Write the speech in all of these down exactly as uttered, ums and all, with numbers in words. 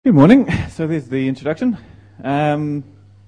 Good morning. So there's the introduction. Um,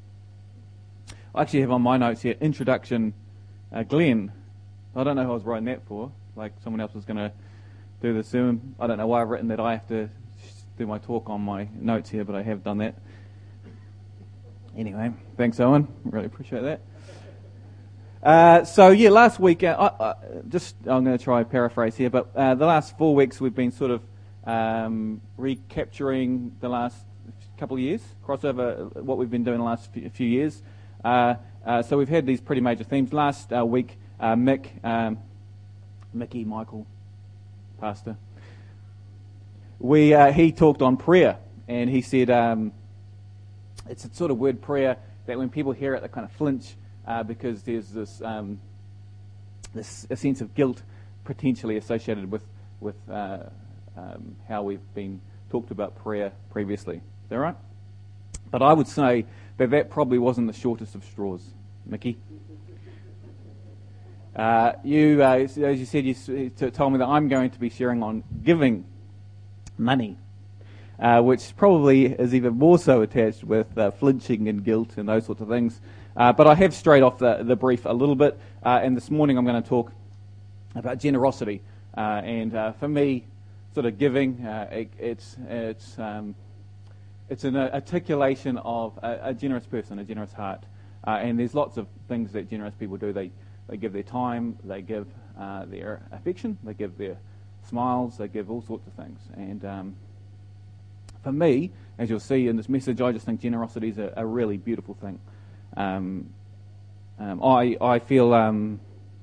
I actually have on my notes here, introduction, uh, Glenn. I don't know who I was writing that for. Like someone else was going to do the sermon. I don't know why I've written that I have to do my talk on my notes here, but I have done that. Anyway, thanks Owen. Really appreciate that. Uh, so yeah, last week, uh, I, I, just I'm going to try and paraphrase here, but uh, the last four weeks we've been sort of um, recapturing the last couple of years, crossover what we've been doing the last few, few years. Uh, uh, so we've had these pretty major themes. Last uh, week, uh, Mick, um, Mickey, Michael, Pastor, we uh, he talked on prayer, and he said um, it's a sort of word prayer that when people hear it, they kind of flinch. Uh, because there's this um, this a sense of guilt potentially associated with with uh, um, how we've been talked about prayer previously. Is that right? But I would say that that probably wasn't the shortest of straws, Mickey. Uh, you, uh, as you said, you t- told me that I'm going to be sharing on giving money, uh, which probably is even more so attached with uh, flinching and guilt and those sorts of things. Uh, but I have strayed off the, the brief a little bit, uh, and this morning I'm going to talk about generosity. Uh, and uh, for me, sort of giving, uh, it, it's it's um, it's an articulation of a, a generous person, a generous heart. Uh, and there's lots of things that generous people do. They they give their time, they give uh, their affection, they give their smiles, they give all sorts of things. And um, for me, as you'll see in this message, I just think generosity is a, a really beautiful thing. Um, um, I, I feel um,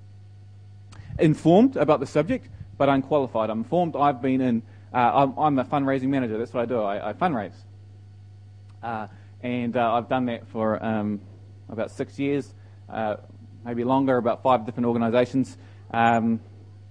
informed about the subject, but unqualified. I'm informed. I've been in. Uh, I'm, I'm a fundraising manager. That's what I do. I, I fundraise, uh, and uh, I've done that for um, about six years, uh, maybe longer. About five different organisations. Um,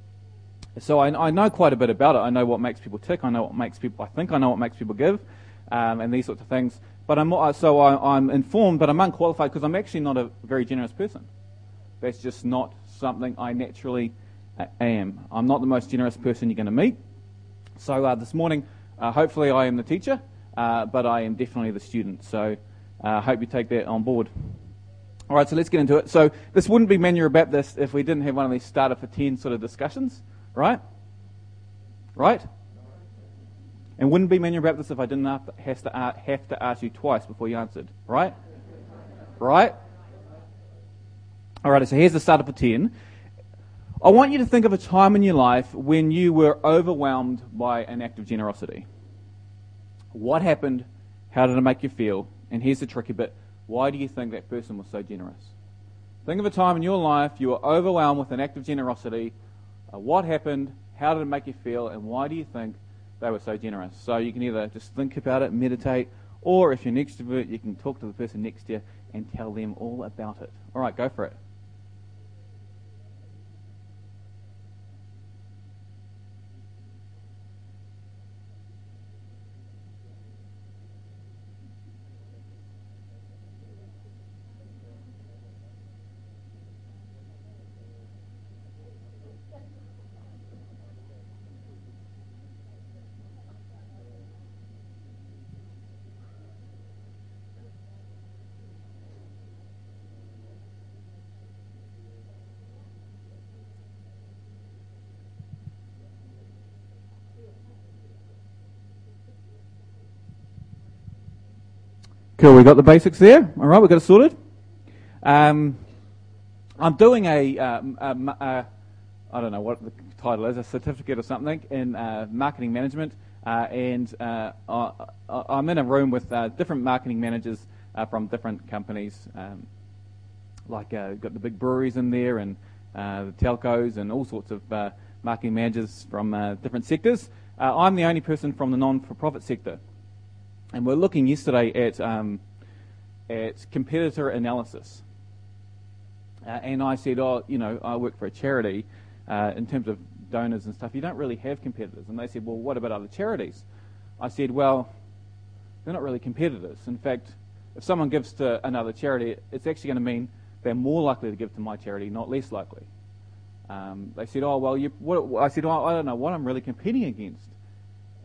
so I, I know quite a bit about it. I know what makes people tick. I know what makes people. I think I know what makes people give, um, and these sorts of things. But I'm so I, I'm informed, but I'm unqualified because I'm actually not a very generous person. That's just not something I naturally am. I'm not the most generous person you're going to meet. So uh, this morning, uh, hopefully I am the teacher, uh, but I am definitely the student. So I uh, hope you take that on board. All right, so let's get into it. So this wouldn't be Manual Baptist if we didn't have one of these starter for ten sort of discussions, right? Right? And wouldn't be Manual Baptist if I didn't have to, have to, uh, have to ask you twice before you answered. Right? Right? All right, so here's the starter for ten. I want you to think of a time in your life when you were overwhelmed by an act of generosity. What happened? How did it make you feel? And here's the tricky bit. Why do you think that person was so generous? Think of a time in your life you were overwhelmed with an act of generosity. Uh, what happened? How did it make you feel? And why do you think they were so generous? So you can either just think about it, meditate, or if you're an extrovert, you can talk to the person next to you and tell them all about it. All right, go for it. Cool, we got the basics there. All right, we got it sorted. Um, I'm doing a, uh, a, a, I don't know what the title is, a certificate or something in uh, marketing management, uh, and uh, I, I'm in a room with uh, different marketing managers uh, from different companies, um, like uh, got the big breweries in there and uh, the telcos and all sorts of uh, marketing managers from uh, different sectors. Uh, I'm the only person from the non-for-profit sector. And we're looking yesterday at um, at competitor analysis. Uh, and I said, oh, you know, I work for a charity. Uh, in terms of donors and stuff, you don't really have competitors. And they said, well, what about other charities? I said, well, they're not really competitors. In fact, if someone gives to another charity, it's actually going to mean they're more likely to give to my charity, not less likely. Um, they said, oh, well, you, what, I said, oh, I don't know what I'm really competing against.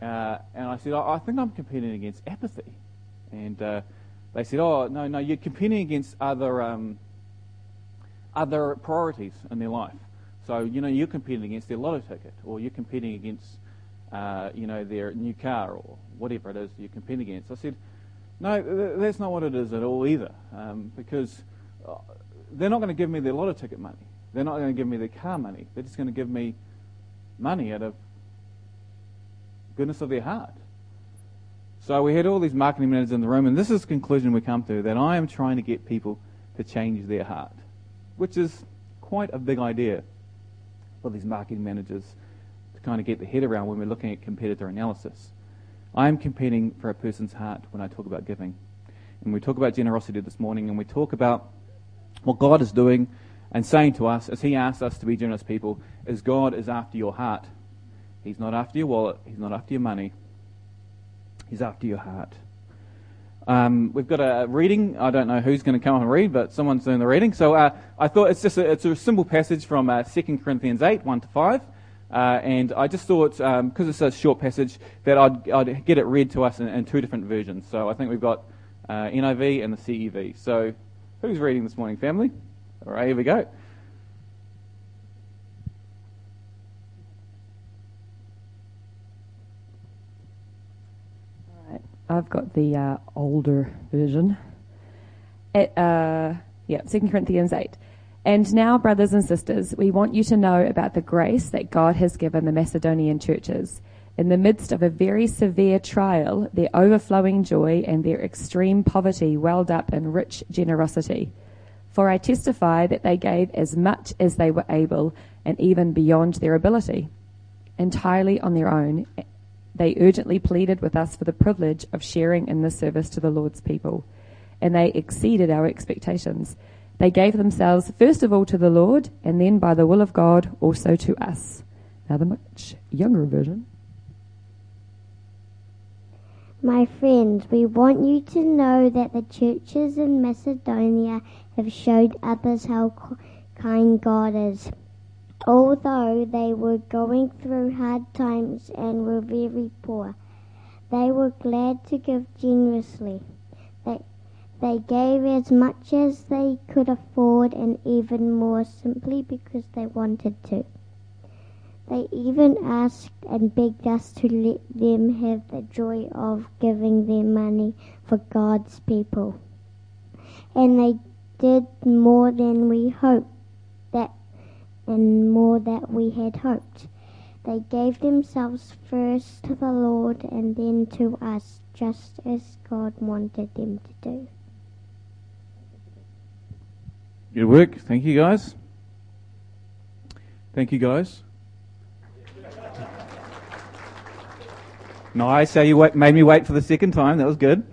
Uh, and I said, I, I think I'm competing against apathy. And uh, they said, oh, no, no, you're competing against other um, other priorities in their life. So, you know, you're competing against their lotto ticket, or you're competing against, uh, you know, their new car, or whatever it is you're competing against. I said, no, th- that's not what it is at all either, um, because uh, they're not going to give me their lotto ticket money. They're not going to give me their car money. They're just going to give me money out of goodness of their heart. So we had all these marketing managers in the room, and this is the conclusion we come to, that I am trying to get people to change their heart, which is quite a big idea for these marketing managers to kind of get their head around when we're looking at competitor analysis. I am competing for a person's heart when I talk about giving. And we talk about generosity this morning, and we talk about what God is doing and saying to us, as He asks us to be generous people, is God is after your heart. He's not after your wallet. He's not after your money. He's after your heart. Um, we've got a reading. I don't know who's going to come and read, but someone's doing the reading. So uh, I thought it's just a, it's a simple passage from uh, Second Corinthians eight, one to five. Uh, and I just thought, because um, it's a short passage, that I'd, I'd get it read to us in, in two different versions. So I think we've got uh, N I V and the C E V. So who's reading this morning, family? All right, here we go. I've got the uh, older version. At, uh, yeah, Second Corinthians eight. And now, brothers and sisters, we want you to know about the grace that God has given the Macedonian churches. In the midst of a very severe trial, their overflowing joy and their extreme poverty welled up in rich generosity. For I testify that they gave as much as they were able, and even beyond their ability, entirely on their own. They urgently pleaded with us for the privilege of sharing in this service to the Lord's people, and they exceeded our expectations. They gave themselves first of all to the Lord, and then by the will of God also to us. Now the much younger version. My friends, we want you to know that the churches in Macedonia have showed others how kind God is. Although they were going through hard times and were very poor, they were glad to give generously. They, they gave as much as they could afford, and even more simply because they wanted to. They even asked and begged us to let them have the joy of giving their money for God's people. And they did more than we hoped, that and more that we had hoped. They gave themselves first to the Lord and then to us, just as God wanted them to do. Good work. Thank you, guys. Thank you, guys. Nice how you wait, made me wait for the second time. That was good.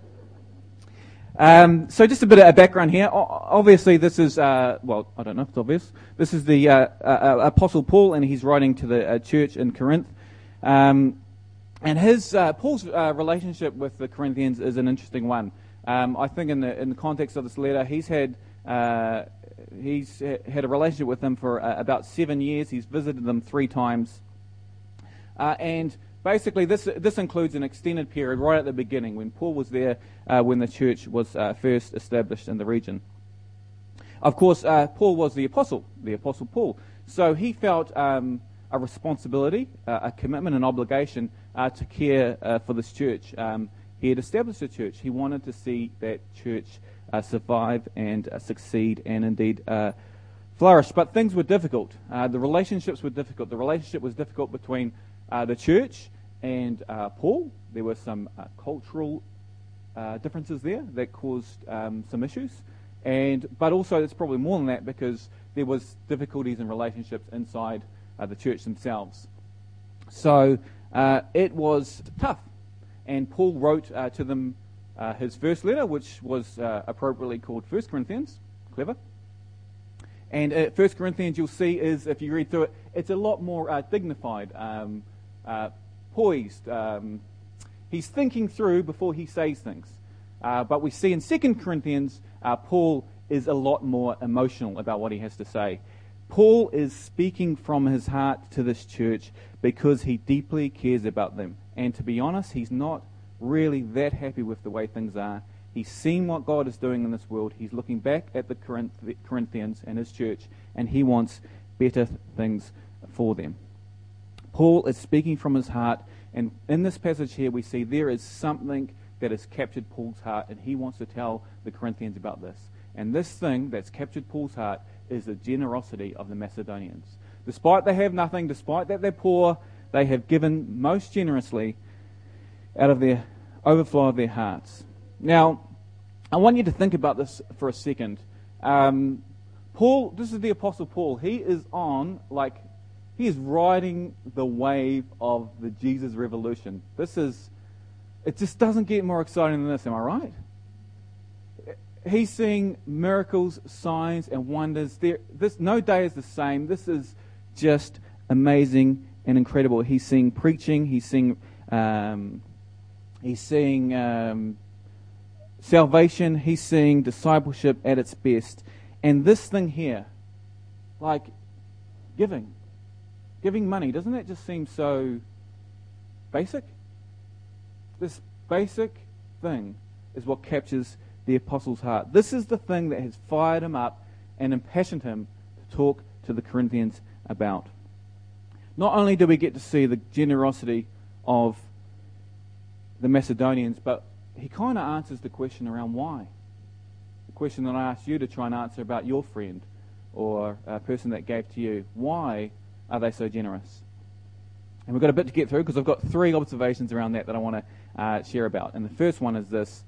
Um, so just a bit of a background here. O- obviously, this is, uh, well, I don't know if it's obvious. This is the uh, uh, Apostle Paul, and he's writing to the uh, church in Corinth. Um, and his uh, Paul's uh, relationship with the Corinthians is an interesting one. Um, I think in the in the context of this letter, he's had uh, he's had a relationship with them for uh, about seven years. He's visited them three times, uh, and basically, this this includes an extended period right at the beginning when Paul was there, uh, when the church was uh, first established in the region. Of course, uh, Paul was the apostle, the apostle Paul. So he felt um, a responsibility, uh, a commitment, an obligation uh, to care uh, for this church. Um, he had established a church. He wanted to see that church uh, survive and uh, succeed and indeed uh, flourish. But things were difficult. Uh, the relationships were difficult. The relationship was difficult between Uh, the church and uh, Paul. There were some uh, cultural uh, differences there that caused um, some issues, and but also it's probably more than that because there was difficulties in relationships inside uh, the church themselves. So uh, it was tough, and Paul wrote uh, to them uh, his first letter, which was uh, appropriately called First Corinthians. Clever. And uh, First Corinthians, you'll see, is if you read through it, it's a lot more uh, dignified. Um, Uh, poised. Um, he's thinking through before he says things. Uh, but we see in Second Corinthians, uh, Paul is a lot more emotional about what he has to say. Paul is speaking from his heart to this church because he deeply cares about them. And to be honest, he's not really that happy with the way things are. He's seen what God is doing in this world. He's looking back at the Corinthians and his church, and he wants better things for them. Paul is speaking from his heart, and in this passage here we see there is something that has captured Paul's heart, and he wants to tell the Corinthians about this. And this thing that's captured Paul's heart is the generosity of the Macedonians. Despite they have nothing, despite that they're poor, they have given most generously out of their overflow of their hearts. Now, I want you to think about this for a second. Um, Paul, this is the Apostle Paul. He is on, like, he is riding the wave of the Jesus revolution. This is, it just doesn't get more exciting than this, am I right? He's seeing miracles, signs, and wonders. There, this no day is the same. This is just amazing and incredible. He's seeing preaching. He's seeing, um, he's seeing um, salvation. He's seeing discipleship at its best. And this thing here, like giving, giving money, doesn't that just seem so basic? This basic thing is what captures the apostle's heart. This is the thing that has fired him up and impassioned him to talk to the Corinthians about. Not only do we get to see the generosity of the Macedonians, but he kind of answers the question around why. The question that I asked you to try and answer about your friend or a person that gave to you. Why are they so generous? And we've got a bit to get through because I've got three observations around that that I want to uh, share about. And the first one is this.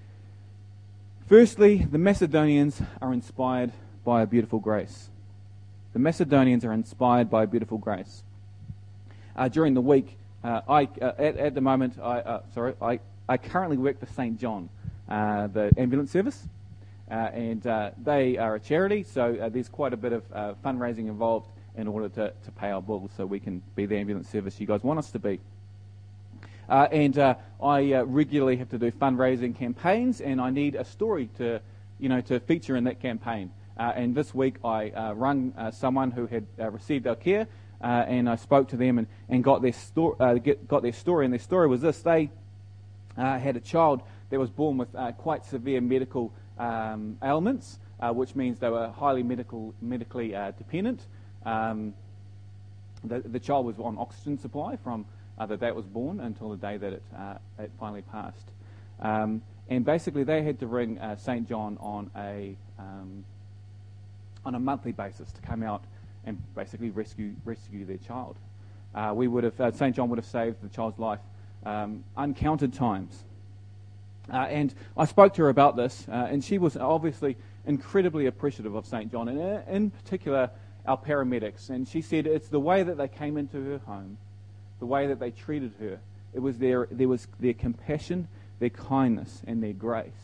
Firstly, the Macedonians are inspired by a beautiful grace. The Macedonians are inspired by a beautiful grace. Uh, during the week, uh, I uh, at, at the moment, I uh, sorry, I, I currently work for Saint John, uh, the ambulance service, uh, and uh, they are a charity, so uh, there's quite a bit of uh, fundraising involved in order to, to pay our bills so we can be the ambulance service you guys want us to be. Uh, and uh, I uh, regularly have to do fundraising campaigns, and I need a story to, you know, to feature in that campaign. Uh, and this week I uh, rung uh, someone who had uh, received our care, uh, and I spoke to them and, and got their sto- uh, get, got their story. And their story was this: they uh, had a child that was born with uh, quite severe medical um, ailments, uh, which means they were highly medical medically uh, dependent. Um, the, the child was on oxygen supply from Uh, the day it was born until the day that it, uh, it finally passed. Um, and basically they had to ring uh, Saint John on a um, on a monthly basis to come out and basically rescue rescue their child. Uh, we would have uh, Saint John would have saved the child's life um, uncounted times. Uh, and I spoke to her about this, uh, and she was obviously incredibly appreciative of Saint John, and uh, in particular our paramedics. And she said it's the way that they came into her home, the way that they treated her. It was their, there was their compassion, their kindness, and their grace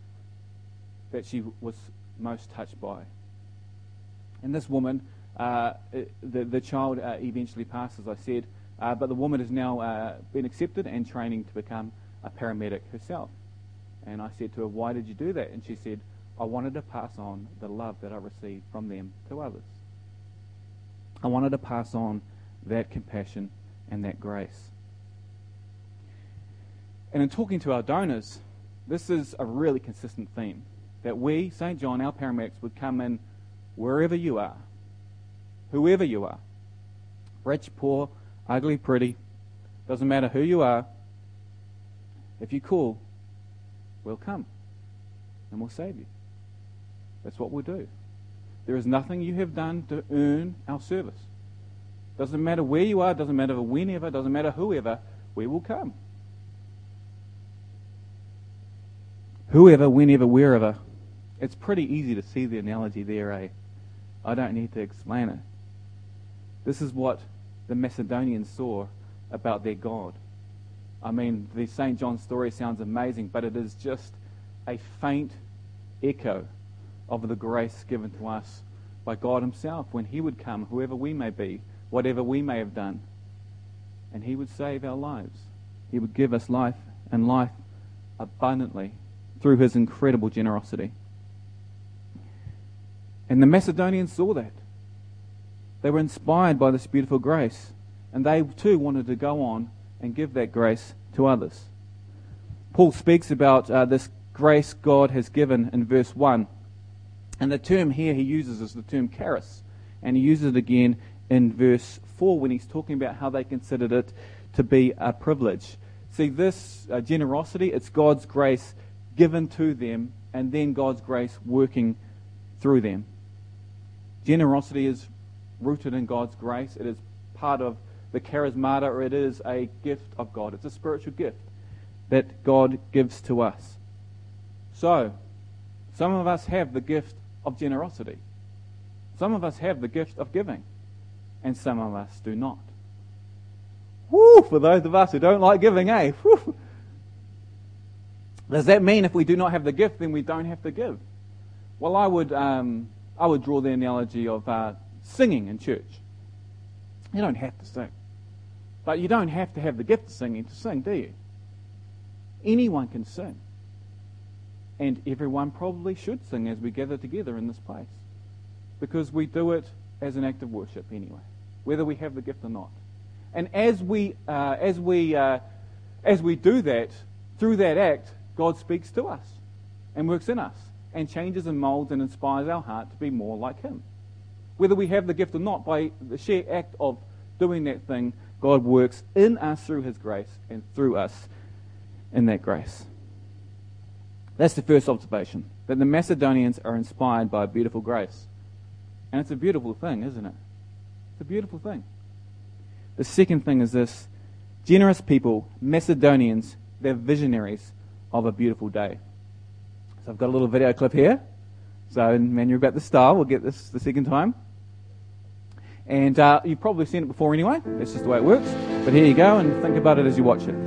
that she was most touched by. And this woman, uh, the, the child uh, eventually passed, as I said, uh, but the woman has now uh, been accepted and training to become a paramedic herself. And I said to her, why did you do that? And she said, I wanted to pass on the love that I received from them to others. I wanted to pass on that compassion and that grace. And in talking to our donors, this is a really consistent theme, that we, Saint John, our paramedics, would come in wherever you are, whoever you are, rich, poor, ugly, pretty, doesn't matter who you are. If you call, we'll come and we'll save you. That's what we'll do. There is nothing you have done to earn our service. Doesn't matter where you are, doesn't matter whenever, doesn't matter whoever, we will come. Whoever, whenever, wherever. It's pretty easy to see the analogy there, eh? I don't need to explain it. This is what the Macedonians saw about their God. I mean, the Saint John story sounds amazing, but it is just a faint echo of the grace given to us by God himself when he would come, whoever we may be, whatever we may have done, and he would save our lives. He would give us life, and life abundantly through his incredible generosity. And the Macedonians saw that. They were inspired by this beautiful grace, and they too wanted to go on and give that grace to others. Paul speaks about uh, this grace God has given in verse one, and the term here he uses is the term charis, and he uses it again in verse four when he's talking about how they considered it to be a privilege. See, this uh, generosity, it's God's grace given to them, and then God's grace working through them. Generosity is rooted in God's grace. It is part of the charismata, or it is a gift of God. It's a spiritual gift that God gives to us. So, some of us have the gift of generosity. Some of us have the gift of giving, and some of us do not. Woo! For those of us who don't like giving, eh? Woo. Does that mean if we do not have the gift, then we don't have to give? Well, I would um, I would draw the analogy of uh, singing in church. You don't have to sing. But you don't have to have the gift of singing to sing, do you? Anyone can sing. And everyone probably should sing as we gather together in this place. Because we do it as an act of worship anyway, whether we have the gift or not. And as we uh, as we uh, as we do that, through that act, God speaks to us and works in us and changes and molds and inspires our heart to be more like Him. Whether we have the gift or not, by the sheer act of doing that thing, God works in us through His grace and through us in that grace. That's the first observation, that the Macedonians are inspired by a beautiful grace. And it's a beautiful thing, isn't it? It's a beautiful thing. The second thing is this: generous people, Macedonians, they're visionaries of a beautiful day. So I've got a little video clip here. So, man, you're about the star. We'll get this the second time. And uh, you've probably seen it before anyway. That's just the way it works. But here you go, and think about it as you watch it.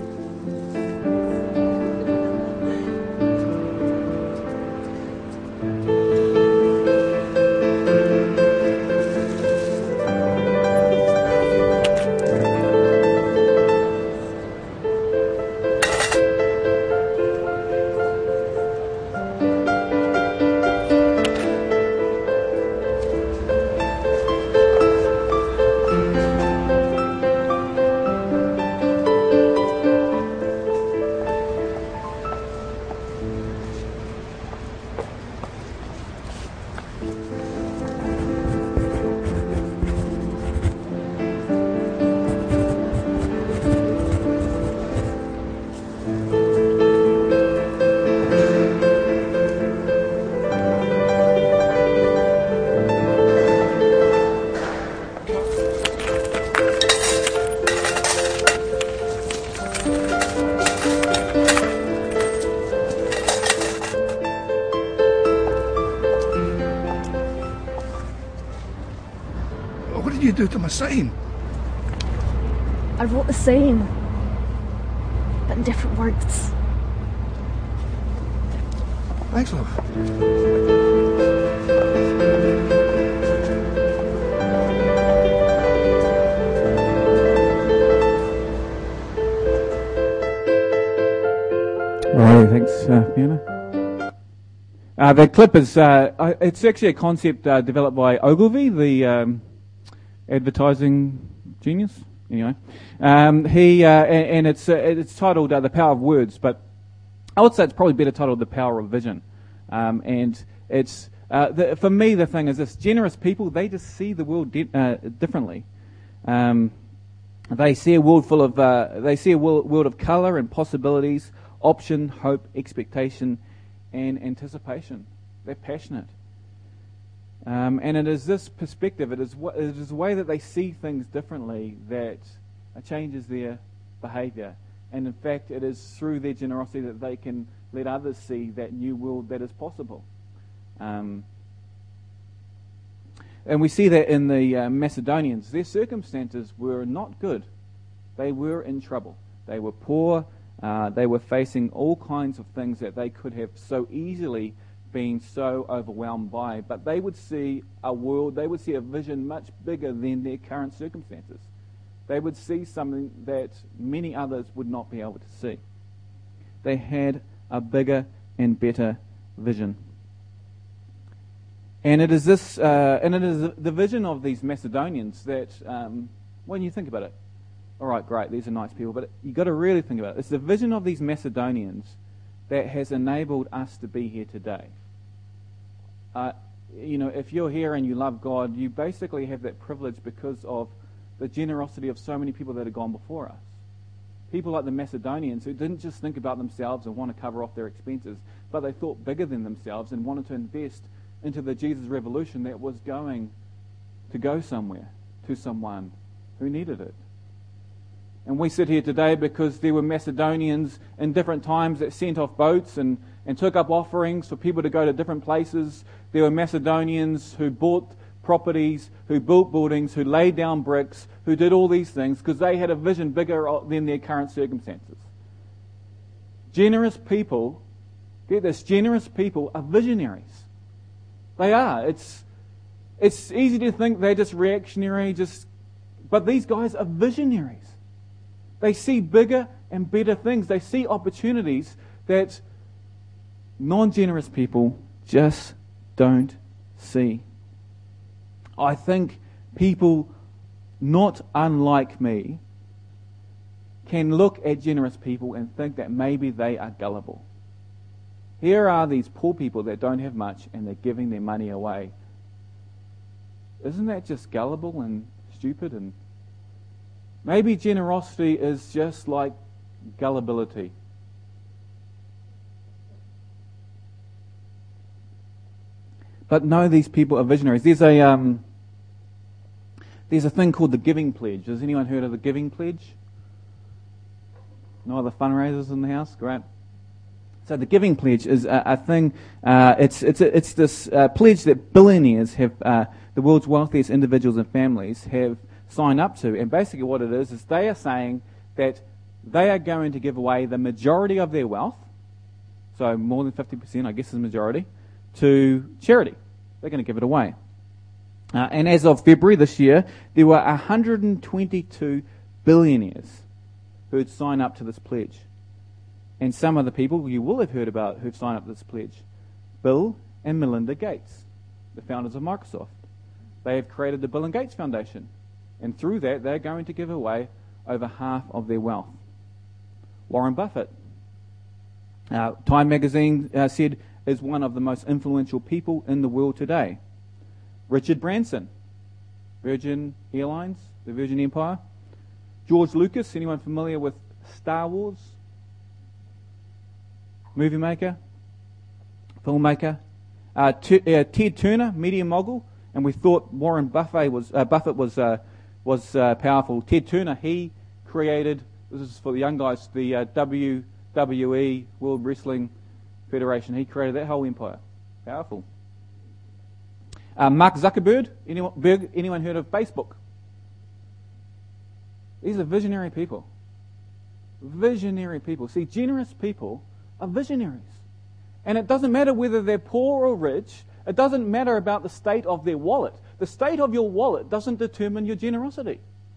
What did you do to my sign? I wrote the same, but in different words. Thanks, love. Alright, thanks, uh, Fiona. Uh, the clip is, uh, it's actually a concept uh, developed by Ogilvy, the um, advertising genius. Anyway, um, he uh, and, and it's uh, it's titled uh, "The Power of Words," but I would say it's probably better titled "The Power of Vision." Um, and it's uh, the, for me, the thing is this: generous people, they just see the world di- uh, differently. Um, they see a world full of uh, they see a world, world of color and possibilities, option, hope, expectation, and anticipation. They're passionate. Um, and it is this perspective, it is, w- it is the way that they see things differently that uh, changes their behaviour. And in fact, it is through their generosity that they can let others see that new world that is possible. Um, and we see that in the uh, Macedonians. Their circumstances were not good. They were in trouble. They were poor. Uh, they were facing all kinds of things that they could have so easily been so overwhelmed by, but they would see a world, they would see a vision much bigger than their current circumstances. They would see something that many others would not be able to see. They had a bigger and better vision. And it is this, uh, and it is the vision of these Macedonians that, um, when you think about it, all right, great, these are nice people, but you've got to really think about it. It's the vision of these Macedonians that has enabled us to be here today. Uh, you know, if you're here and you love God, you basically have that privilege because of the generosity of so many people that have gone before us. People like the Macedonians who didn't just think about themselves and want to cover off their expenses, but they thought bigger than themselves and wanted to invest into the Jesus revolution that was going to go somewhere, to someone who needed it. And we sit here today because there were Macedonians in different times that sent off boats and, and took up offerings for people to go to different places. There were Macedonians who bought properties, who built buildings, who laid down bricks, who did all these things because they had a vision bigger than their current circumstances. Generous people, get this, generous people are visionaries. They are. It's it's easy to think they're just reactionary, just, but these guys are visionaries. They see bigger and better things. They see opportunities that non-generous people just don't see. I think people not unlike me can look at generous people and think that maybe they are gullible. Here are these poor people that don't have much and they're giving their money away. Isn't that just gullible and stupid? And maybe generosity is just like gullibility. But no, these people are visionaries. There's a um, there's a thing called the Giving Pledge. Has anyone heard of the Giving Pledge? No other fundraisers in the house? Great. So the Giving Pledge is a, a thing. Uh, it's it's a, it's this uh, pledge that billionaires have, uh, the world's wealthiest individuals and families have signed up to. And basically, what it is is they are saying that they are going to give away the majority of their wealth, so more than fifty percent, I guess, is the majority, to charity. They're going to give it away. Uh, and as of February this year, there were one hundred twenty-two billionaires who had signed up to this pledge. And some of the people you will have heard about who've signed up to this pledge: Bill and Melinda Gates, the founders of Microsoft. They have created the Bill and Gates Foundation. And through that, they're going to give away over half of their wealth. Warren Buffett, uh, Time magazine uh, said, is one of the most influential people in the world today. Richard Branson, Virgin Airlines, the Virgin Empire. George Lucas, anyone familiar with Star Wars? Movie maker, filmmaker. Uh, T- uh, Ted Turner, media mogul, and we thought Warren Buffett was uh, Buffett was uh, was uh, powerful. Ted Turner, he created, this is for the young guys, the uh, W W E, World Wrestling Federation. He created that whole empire. Powerful. Uh, Mark Zuckerberg, anyone, Berg, anyone heard of Facebook? These are visionary people. Visionary people. See, generous people are visionaries. And it doesn't matter whether they're poor or rich. It doesn't matter about the state of their wallet. The state of your wallet doesn't determine your generosity.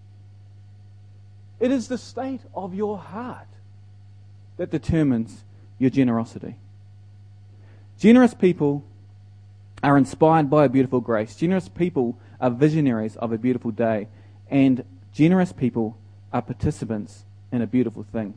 It is the state of your heart that determines your generosity. Generous people are inspired by a beautiful grace. Generous people are visionaries of a beautiful day. And generous people are participants in a beautiful thing.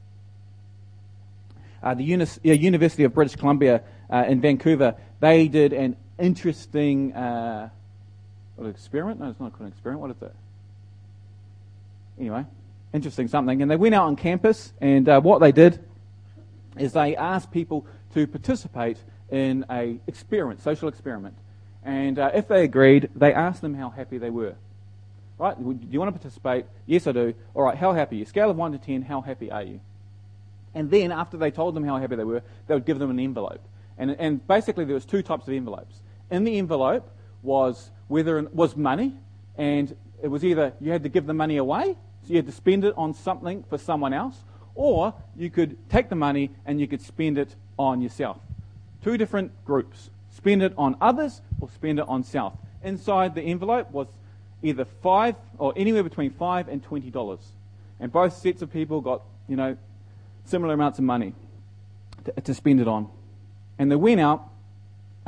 Uh, the Unis- uh, University of British Columbia uh, in Vancouver, they did an interesting uh, what, experiment. No, it's not called an experiment. What is it? Anyway, interesting something. And they went out on campus, and uh, what they did is they asked people to participate in a experiment, social experiment. And uh, if they agreed, they asked them how happy they were. Right? Do you want to participate? Yes, I do. All right, how happy are you? Scale of one to ten, how happy are you? And then, after they told them how happy they were, they would give them an envelope. And, and basically, there was two types of envelopes. In the envelope was whether was money, and it was either you had to give the money away, so you had to spend it on something for someone else, or you could take the money and you could spend it on yourself. Two different groups. Spend it on others or spend it on self. Inside the envelope was either five or anywhere between five and twenty dollars. And both sets of people got, you know, similar amounts of money to, to spend it on. And they went out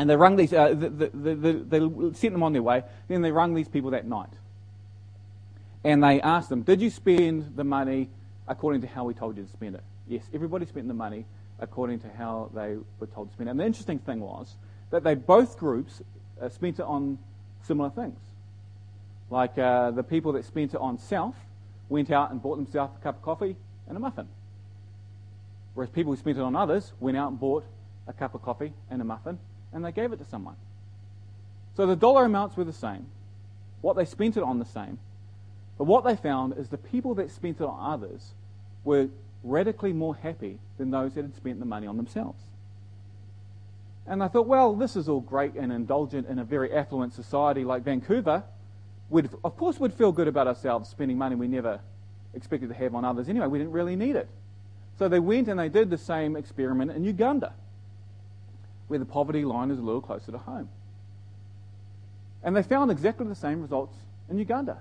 And they rung these, uh, the, the, the, the, they sent them on their way. Then they rung these people that night. And they asked them, did you spend the money according to how we told you to spend it? Yes, everybody spent the money according to how they were told to spend it. And the interesting thing was that they both groups uh, spent it on similar things. Like uh, the people that spent it on self went out and bought themselves a cup of coffee and a muffin. Whereas people who spent it on others went out and bought a cup of coffee and a muffin, and they gave it to someone. So the dollar amounts were the same. What they spent it on the same. But what they found is the people that spent it on others were radically more happy than those that had spent the money on themselves. And I thought, well, this is all great and indulgent in a very affluent society like Vancouver. We'd, of course we'd feel good about ourselves spending money we never expected to have on others anyway. We didn't really need it. So they went and they did the same experiment in Uganda, where the poverty line is a little closer to home. And they found exactly the same results in Uganda.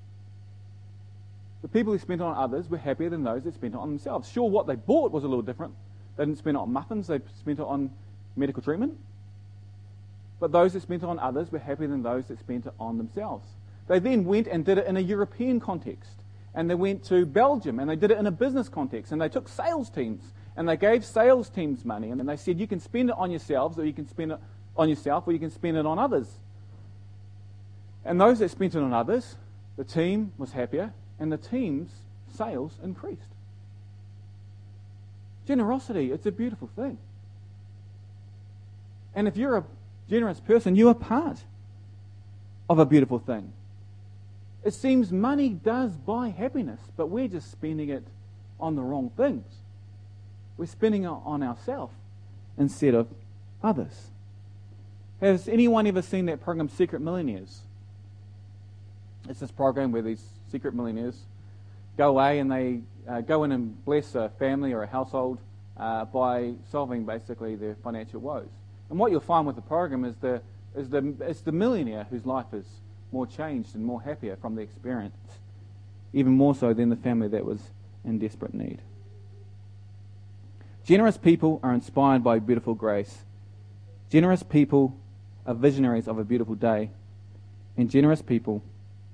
The people who spent it on others were happier than those that spent it on themselves. Sure, what they bought was a little different. They didn't spend it on muffins, they spent it on medical treatment. But those that spent it on others were happier than those that spent it on themselves. They then went and did it in a European context. And they went to Belgium and they did it in a business context. And they took sales teams and they gave sales teams money. And then they said, you can spend it on yourselves, or you can spend it on yourself, or you can spend it on others. And those that spent it on others, the team was happier, and the team's sales increased. Generosity, it's a beautiful thing. And if you're a generous person, you are part of a beautiful thing. It seems money does buy happiness, but we're just spending it on the wrong things. We're spending it on ourselves instead of others. Has anyone ever seen that program, Secret Millionaires? It's this program where these secret millionaires go away and they uh, go in and bless a family or a household uh, by solving basically their financial woes. And what you'll find with the program is the is the it's the millionaire whose life is more changed and more happier from the experience, even more so than the family that was in desperate need. Generous people are inspired by beautiful grace. Generous people are visionaries of a beautiful day. And generous people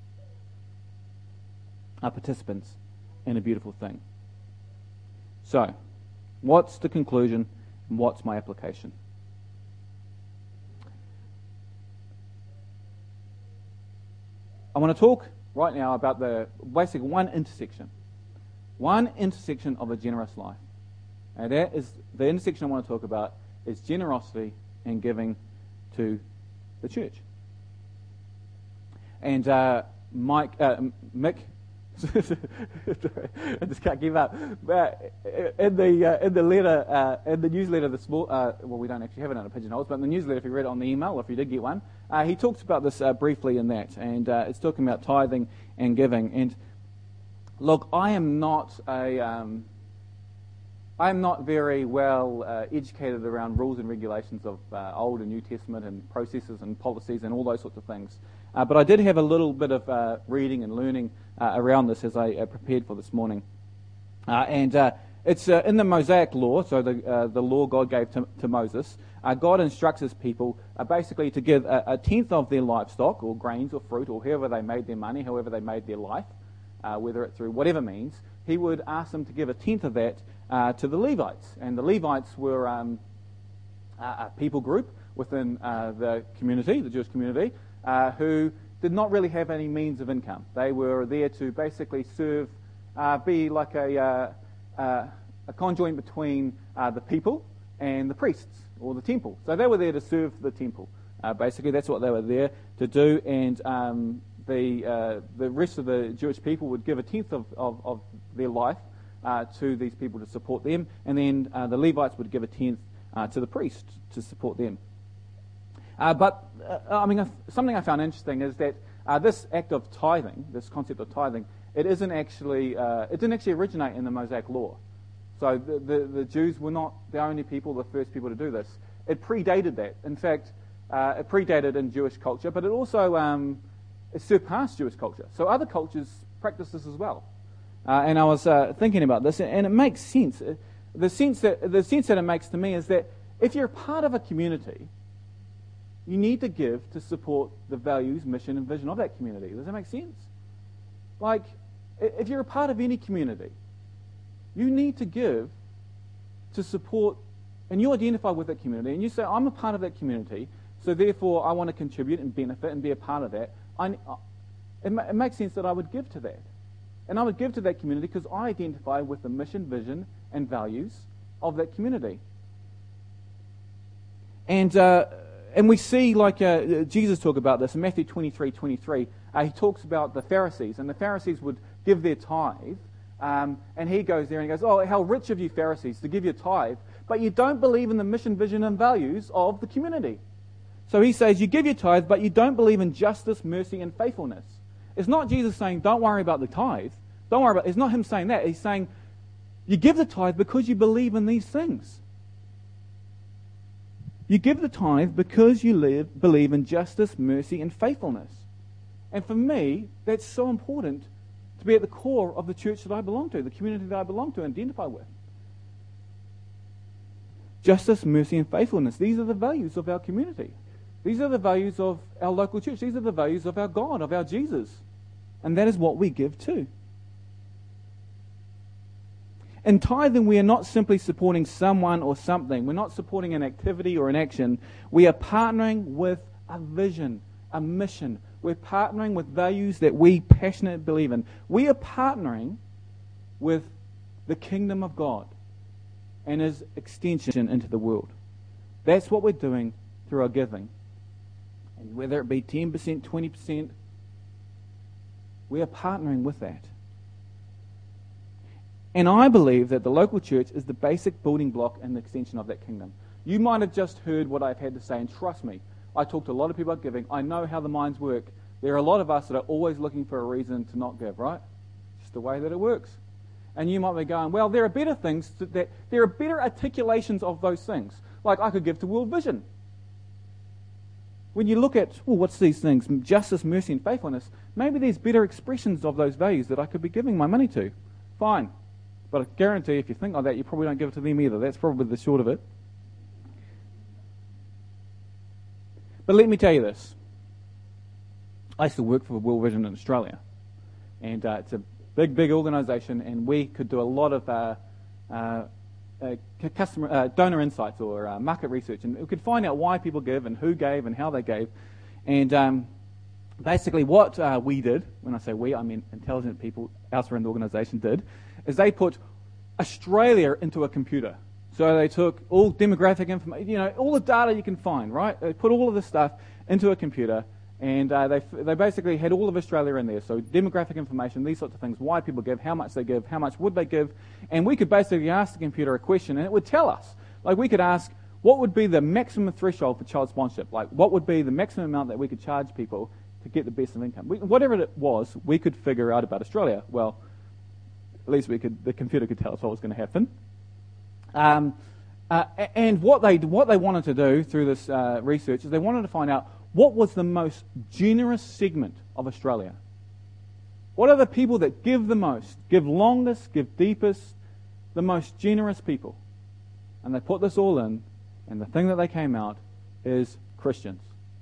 are participants in a beautiful thing. So, what's the conclusion and what's my application? I want to talk right now about the basically one intersection. One intersection of a generous life. And that is the intersection I want to talk about is generosity and giving to the church. And uh, Mike, uh, Mick, I just can't give up. But in the uh, in the letter, uh, in the newsletter, this mo- uh, well, we don't actually have it under Pigeonholes, but in the newsletter, if you read it on the email, or if you did get one, uh, he talks about this uh, briefly in that, and uh, it's talking about tithing and giving. And look, I am not a, um, I am not very well uh, educated around rules and regulations of uh, Old and New Testament and processes and policies and all those sorts of things. Uh, but I did have a little bit of uh, reading and learning uh, around this as I uh, prepared for this morning. Uh, and uh, it's uh, in the Mosaic law, so the uh, the law God gave to, to Moses. Uh, God instructs his people uh, basically to give a, a tenth of their livestock or grains or fruit or however they made their money, however they made their life, uh, whether it's through whatever means. He would ask them to give a tenth of that uh, to the Levites. And the Levites were um, a, a people group within uh, the community, the Jewish community, Uh, who did not really have any means of income. They were there to basically serve, uh, be like a, uh, uh, a conjoint between uh, the people and the priests or the temple. So they were there to serve the temple. Uh, basically, that's what they were there to do. And um, the uh, the rest of the Jewish people would give a tenth of, of, of their life uh, to these people to support them. And then uh, the Levites would give a tenth uh, to the priest to support them. Uh, but, uh, I mean, something I found interesting is that uh, this act of tithing, this concept of tithing, it isn't actually, uh, it didn't actually originate in the Mosaic law. So the, the, the Jews were not the only people, the first people to do this. It predated that. In fact, uh, it predated in Jewish culture, but it also um, it surpassed Jewish culture. So other cultures practice this as well. Uh, and I was uh, thinking about this, and it makes sense. The sense that the sense that it makes to me is that if you're part of a community, you need to give to support the values, mission, and vision of that community. Does that make sense? Like, if you're a part of any community, you need to give to support, and you identify with that community, and you say, I'm a part of that community, so therefore I want to contribute and benefit and be a part of that. I, it, it makes sense that I would give to that. And I would give to that community because I identify with the mission, vision, and values of that community. And uh, and we see, like uh, Jesus talk about this in Matthew twenty-three twenty-three. Uh, he talks about the Pharisees, and the Pharisees would give their tithe. Um, and he goes there and he goes, oh, how rich of you Pharisees to give your tithe, but you don't believe in the mission, vision, and values of the community. So he says, you give your tithe, but you don't believe in justice, mercy, and faithfulness. It's not Jesus saying, don't worry about the tithe. Don't worry about it. It's not him saying that. He's saying, you give the tithe because you believe in these things. You give the tithe because you live, believe in justice, mercy, and faithfulness. And for me, that's so important to be at the core of the church that I belong to, the community that I belong to and identify with. Justice, mercy, and faithfulness. These are the values of our community. These are the values of our local church. These are the values of our God, of our Jesus. And that is what we give to. In tithing, we are not simply supporting someone or something. We're not supporting an activity or an action. We are partnering with a vision, a mission. We're partnering with values that we passionately believe in. We are partnering with the kingdom of God and His extension into the world. That's what we're doing through our giving. And whether it be ten percent, twenty percent, we are partnering with that. And I believe that the local church is the basic building block and the extension of that kingdom. You might have just heard what I've had to say, and trust me, I talk to a lot of people about giving. I know how the minds work. There are a lot of us that are always looking for a reason to not give, right? Just the way that it works. And you might be going, well, there are better things, to, that there are better articulations of those things. Like I could give to World Vision. When you look at, well, what's these things? Justice, mercy, and faithfulness. Maybe there's better expressions of those values that I could be giving my money to. Fine. But I guarantee if you think like that, you probably don't give it to them either. That's probably the short of it. But let me tell you this. I used to work for World Vision in Australia. And uh, it's a big, big organisation, and we could do a lot of uh, uh, uh, customer uh, donor insights or uh, market research. And we could find out why people give and who gave and how they gave. And um, basically what uh, we did, when I say we, I mean intelligent people elsewhere in the organisation did, is they put Australia into a computer. So they took all demographic information, you know, all the data you can find, right? They put all of this stuff into a computer, and uh, they they basically had all of Australia in there. So demographic information, these sorts of things, why people give, how much they give, how much would they give, and we could basically ask the computer a question, and it would tell us. Like we could ask, what would be the maximum threshold for child sponsorship? Like what would be the maximum amount that we could charge people to get the best of income? We, whatever it was, we could figure out about Australia. Well, at least we could. The computer could tell us what was going to happen. Um, uh, and what they what they wanted to do through this uh, research is they wanted to find out what was the most generous segment of Australia. What are the people that give the most, give longest, give deepest, the most generous people? And they put this all in, and the thing that they came out is Christians.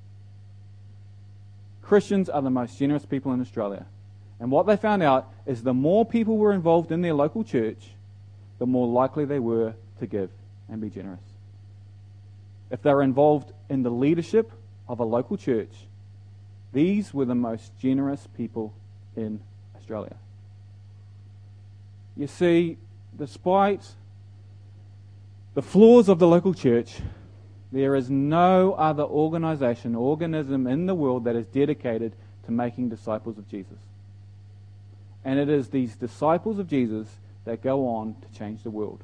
Christians are the most generous people in Australia. And what they found out is the more people were involved in their local church, the more likely they were to give and be generous. If they were involved in the leadership of a local church, these were the most generous people in Australia. You see, despite the flaws of the local church, there is no other organisation, organism in the world that is dedicated to making disciples of Jesus. And it is these disciples of Jesus that go on to change the world.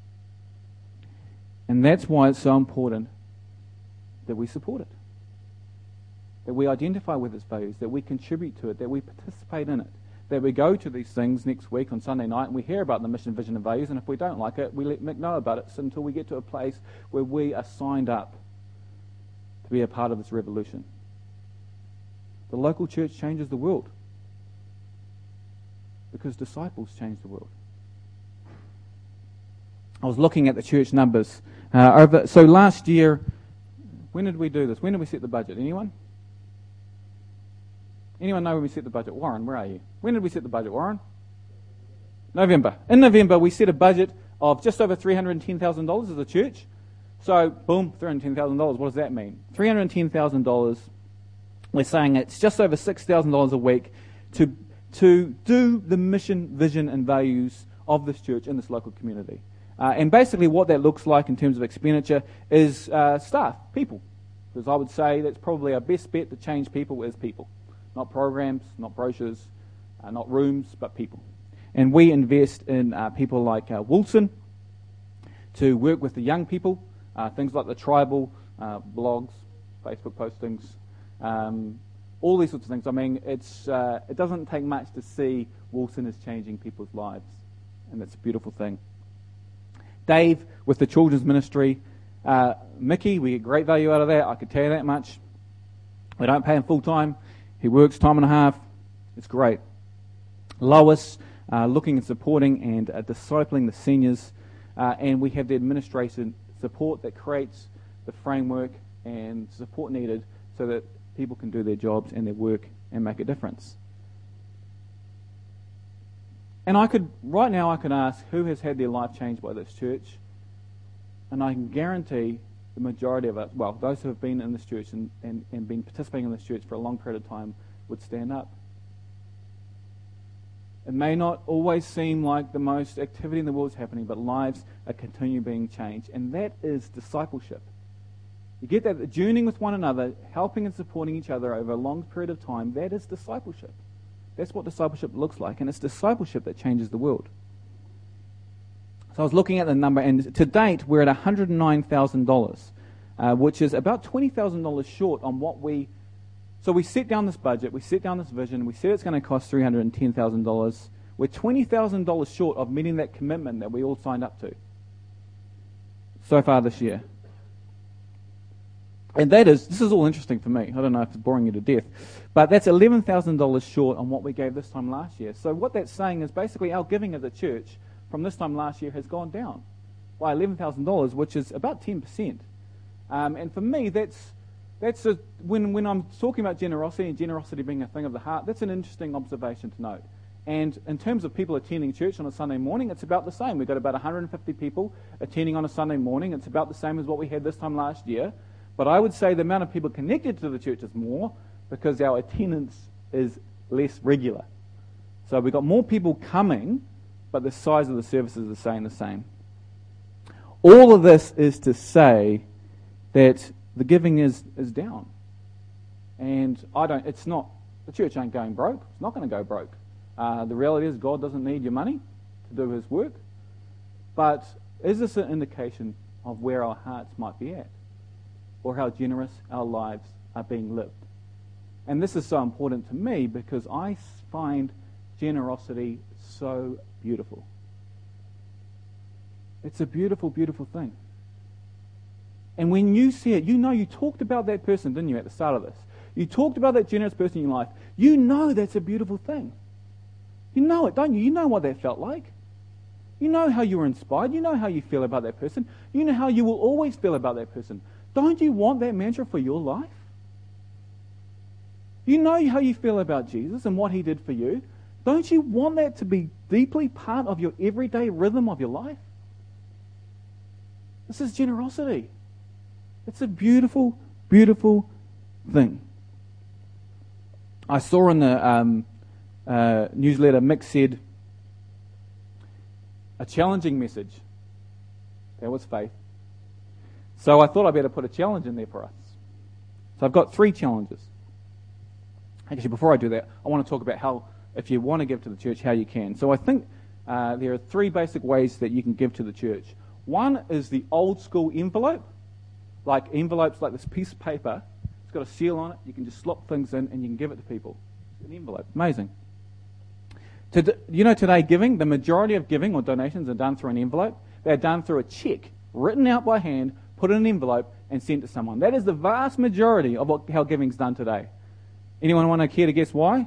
And that's why it's so important that we support it. That we identify with its values, that we contribute to it, that we participate in it. That we go to these things next week on Sunday night and we hear about the mission, vision and values, and if we don't like it, we let Mick know about it until we get to a place where we are signed up to be a part of this revolution. The local church changes the world. Because disciples change the world. I was looking at the church numbers. Uh, over, so last year, When did we do this? When did we set the budget? Anyone? Anyone know when we set the budget? Warren, where are you? When did we set the budget, Warren? November. In November, we set a budget of just over three hundred ten thousand dollars as a church. So, boom, three hundred ten thousand dollars. What does that mean? three hundred ten thousand dollars, we're saying it's just over six thousand dollars a week to, to do the mission, vision, and values of this church in this local community. Uh, and basically what that looks like in terms of expenditure is uh, staff, people. Because I would say that's probably our best bet to change people is people. Not programs, not brochures, uh, not rooms, but people. And we invest in uh, people like uh, Wilson to work with the young people, uh, things like the tribal, uh, blogs, Facebook postings, um, all these sorts of things. I mean, it's uh, it doesn't take much to see Wilson is changing people's lives, and that's a beautiful thing. Dave with the children's ministry, uh, Mickey, we get great value out of that, I could tell you that much. We don't pay him full time, he works time and a half, it's great. Lois, uh, looking and supporting and uh, discipling the seniors, uh, and we have the administration support that creates the framework and support needed so that people can do their jobs and their work and make a difference. And I could, right now I could ask who has had their life changed by this church, and I can guarantee the majority of us, well, those who have been in this church and, and, and been participating in this church for a long period of time would stand up. It may not always seem like the most activity in the world is happening, but lives are continuing being changed, and that is discipleship. You get that, the journeying with one another, helping and supporting each other over a long period of time, that is discipleship. That's what discipleship looks like, and it's discipleship that changes the world. So I was looking at the number, and to date we're at one hundred nine thousand dollars, uh, which is about twenty thousand dollars short on what we... So we set down this budget, we set down this vision, we said it's going to cost three hundred ten thousand dollars. We're twenty thousand dollars short of meeting that commitment that we all signed up to so far this year. And that is, this is all interesting for me. I don't know if it's boring you to death. But that's eleven thousand dollars short on what we gave this time last year. So what that's saying is basically our giving as a church from this time last year has gone down by eleven thousand dollars, which is about ten percent. Um, and for me, that's that's a, when, when I'm talking about generosity and generosity being a thing of the heart, that's an interesting observation to note. And in terms of people attending church on a Sunday morning, it's about the same. We've got about one hundred fifty people attending on a Sunday morning. It's about the same as what we had this time last year. But I would say the amount of people connected to the church is more because our attendance is less regular. So we've got more people coming, but the size of the services is staying the same. All of this is to say that the giving is, is down. And I don't, it's not, the church ain't going broke. It's not going to go broke. Uh, the reality is God doesn't need your money to do his work. But is this an indication of where our hearts might be at? Or how generous our lives are being lived? And this is so important to me because I find generosity so beautiful. It's a beautiful, beautiful thing. And when you see it, you know you talked about that person, didn't you, at the start of this? You talked about that generous person in your life. You know that's a beautiful thing. You know it, don't you? You know what that felt like. You know how you were inspired. You know how you feel about that person. You know how you will always feel about that person. Don't you want that mantra for your life? You know how you feel about Jesus and what he did for you. Don't you want that to be deeply part of your everyday rhythm of your life? This is generosity. It's a beautiful, beautiful thing. I saw in the um, uh, newsletter, Mick said, a challenging message. That was faith. So I thought I'd better put a challenge in there for us. So I've got three challenges. Actually, before I do that, I want to talk about how, if you want to give to the church, how you can. So I think uh, there are three basic ways that you can give to the church. One is the old school envelope, like envelopes like this piece of paper. It's got a seal on it. You can just slop things in and you can give it to people. It's an envelope. Amazing. To, you know, today giving, the majority of giving or donations are done through an envelope. They're done through a cheque written out by hand, put in an envelope and sent to someone. That is the vast majority of what, how giving is done today. Anyone want to care to guess why?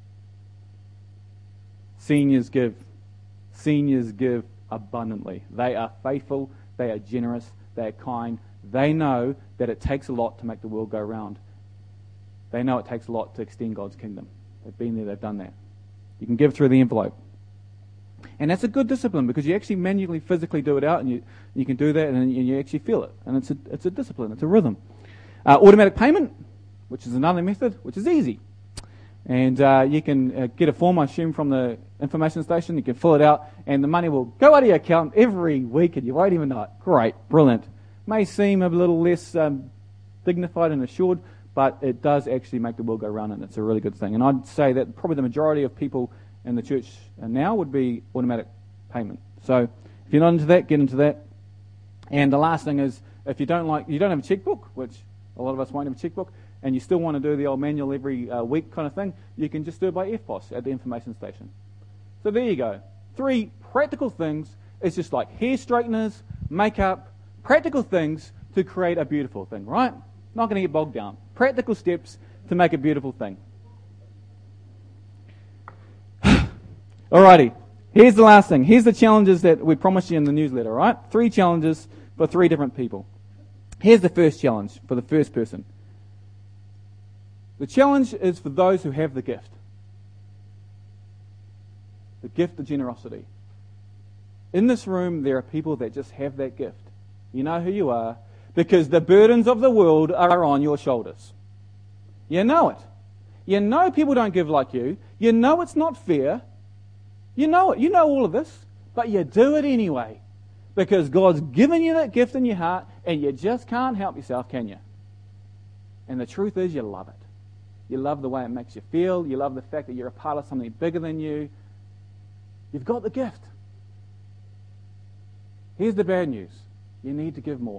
Seniors give. Seniors give abundantly. They are faithful. They are generous. they're kind, they know that it takes a lot to make the world go round. They know it takes a lot to extend God's kingdom. They've been there, they've done that. You can give through the envelope. And that's a good discipline because you actually manually, physically do it out, and you you can do that, and you actually feel it. And it's a it's a discipline, it's a rhythm. Uh, automatic payment, which is another method, which is easy. And uh, you can uh, get a form, I assume, from the information station. You can fill it out, and the money will go out of your account every week, and you won't even know it. Great, brilliant. May seem a little less um, dignified and assured, but it does actually make the world go round, and it's a really good thing. And I'd say that probably the majority of people in the church now would be automatic payment. So if you're not into that, get into that. And the last thing is, if you don't like, you don't have a checkbook, which a lot of us won't have a checkbook, and you still want to do the old manual every uh, week kind of thing, you can just do it by F P O S at the information station. So there you go. Three practical things. It's just like hair straighteners, makeup, practical things to create a beautiful thing, right? Not going to get bogged down. Practical steps to make a beautiful thing. Alrighty, here's the last thing. Here's the challenges that we promised you in the newsletter, right? Three challenges for three different people. Here's the first challenge for the first person. The challenge is for those who have the gift. The gift of generosity. In this room, there are people that just have that gift. You know who you are, because the burdens of the world are on your shoulders. You know it. You know people don't give like you. You know it's not fair. You know it. You know all of this, but you do it anyway, because God's given you that gift in your heart, and you just can't help yourself, can you? And the truth is, you love it. You love the way it makes you feel. You love the fact that you're a part of something bigger than you. You've got the gift. Here's the bad news. You need to give more.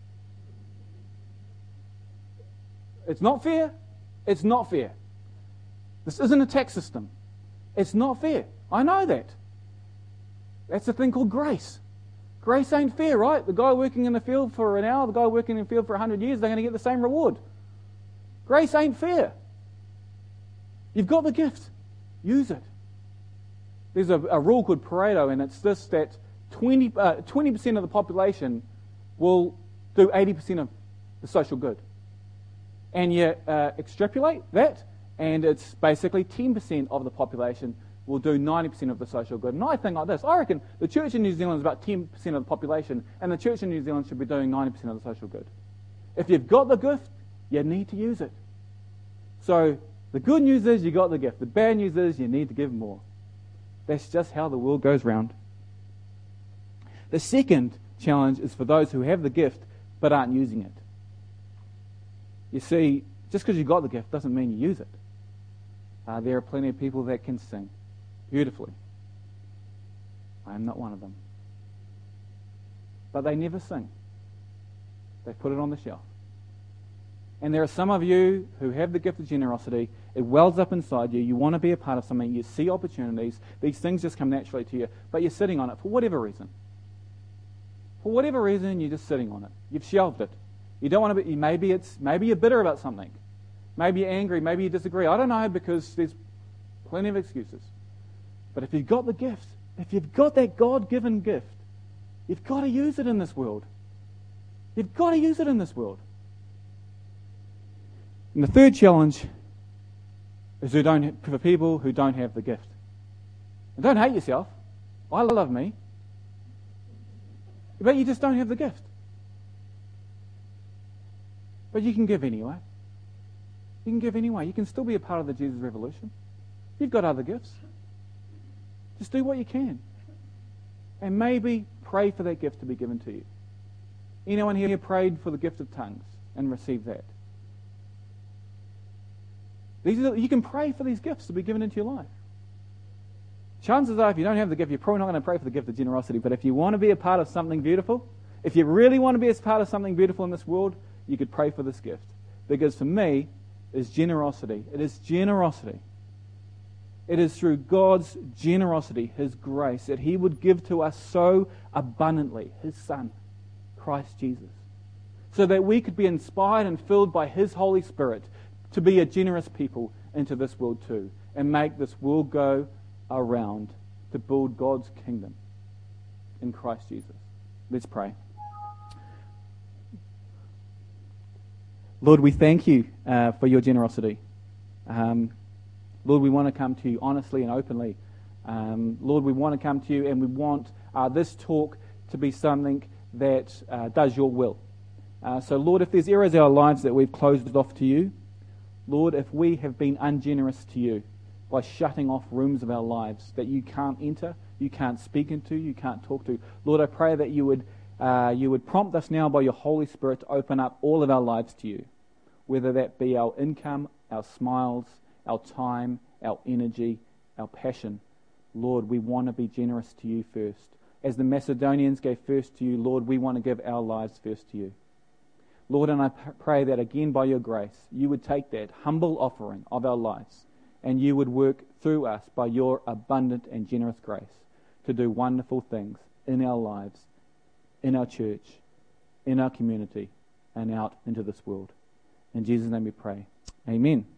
It's not fair. It's not fair. This isn't a tax system. It's not fair. I know that. That's a thing called grace. Grace ain't fair, right? The guy working in the field for an hour, the guy working in the field for a hundred years, they're going to get the same reward. Grace ain't fair. You've got the gift. Use it. There's a, a rule called Pareto, and it's this, that twenty, uh, twenty percent of the population will do eighty percent of the social good. And you uh, extrapolate that, and it's basically ten percent of the population will do ninety percent of the social good. And I think like this. I reckon the church in New Zealand is about ten percent of the population, and the church in New Zealand should be doing ninety percent of the social good. If you've got the gift, you need to use it. So the good news is you got the gift. The bad news is you need to give more. That's just how the world goes round. The second challenge is for those who have the gift but aren't using it. You see, just because you got the gift doesn't mean you use it. Uh, there are plenty of people that can sing beautifully. I am not one of them. But they never sing. They put it on the shelf. And there are some of you who have the gift of generosity. It wells up inside you. You want to be a part of something. You see opportunities. These things just come naturally to you. But you're sitting on it for whatever reason. For whatever reason, you're just sitting on it. You've shelved it. You don't want to be, maybe it's, maybe you're bitter about something. Maybe you're angry. Maybe you disagree. I don't know, because there's plenty of excuses. But if you've got the gift, if you've got that God-given gift, you've got to use it in this world. You've got to use it in this world. And the third challenge is who don't, for people who don't have the gift. And don't hate yourself. I love me. But you just don't have the gift. But you can give anyway. You can give anyway. You can still be a part of the Jesus Revolution. You've got other gifts. Just do what you can. And maybe pray for that gift to be given to you. Anyone here prayed for the gift of tongues and received that? These are the, you can pray for these gifts to be given into your life. Chances are, if you don't have the gift, you're probably not going to pray for the gift of generosity. But if you want to be a part of something beautiful, if you really want to be a part of something beautiful in this world, you could pray for this gift. Because for me, it's generosity. It is generosity. It is through God's generosity, His grace, that He would give to us so abundantly, His Son, Christ Jesus, so that we could be inspired and filled by His Holy Spirit to be a generous people into this world too, and make this world go around to build God's kingdom in Christ Jesus. Let's pray. Lord, we thank you uh, for your generosity. Um, Lord, we want to come to you honestly and openly. Um, Lord, we want to come to you and we want uh, this talk to be something that uh, does your will. Uh, so, Lord, if there's areas of our lives that we've closed off to you, Lord, if we have been ungenerous to you by shutting off rooms of our lives that you can't enter, you can't speak into, you can't talk to, Lord, I pray that you would uh, you would prompt us now by your Holy Spirit to open up all of our lives to you, whether that be our income, our smiles, our time, our energy, our passion. Lord, we want to be generous to you first. As the Macedonians gave first to you, Lord, we want to give our lives first to you. Lord, and I pray that again by your grace, you would take that humble offering of our lives and you would work through us by your abundant and generous grace to do wonderful things in our lives, in our church, in our community, and out into this world. In Jesus' name we pray. Amen.